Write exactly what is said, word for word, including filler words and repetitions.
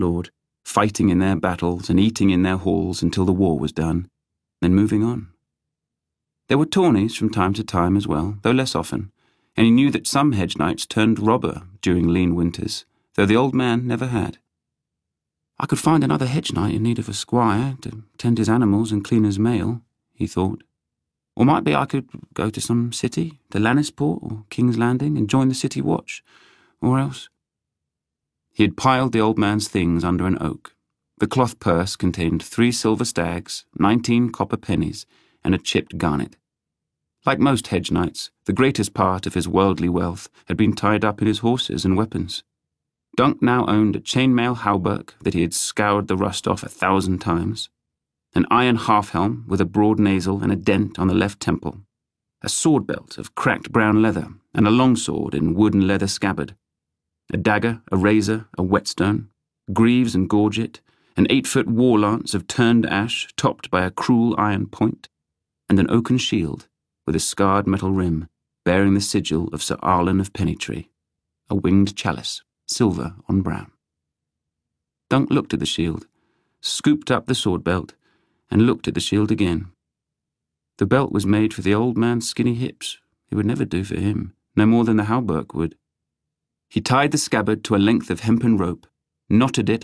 lord, fighting in their battles and eating in their halls until the war was done, then moving on. There were tourneys from time to time as well, though less often, and he knew that some hedge knights turned robber during lean winters, though the old man never had. I could find another hedge knight in need of a squire to tend his animals and clean his mail, he thought. Or might be I could go to some city, to Lannisport or King's Landing, and join the city watch, or else. He had piled the old man's things under an oak. The cloth purse contained three silver stags, nineteen copper pennies, and a chipped garnet. Like most hedge knights, the greatest part of his worldly wealth had been tied up in his horses and weapons. Dunk now owned a chainmail hauberk that he had scoured the rust off a thousand times, an iron half-helm with a broad nasal and a dent on the left temple, a sword belt of cracked brown leather, and a longsword in wood and leather scabbard, a dagger, a razor, a whetstone, greaves and gorget, an eight-foot war-lance of turned ash topped by a cruel iron point, and an oaken shield with a scarred metal rim bearing the sigil of Sir Arlen of Pennytree, a winged chalice, silver on brown. Dunk looked at the shield, scooped up the sword belt, and looked at the shield again. The belt was made for the old man's skinny hips. It would never do for him, no more than the hauberk would. He tied the scabbard to a length of hempen rope, knotted it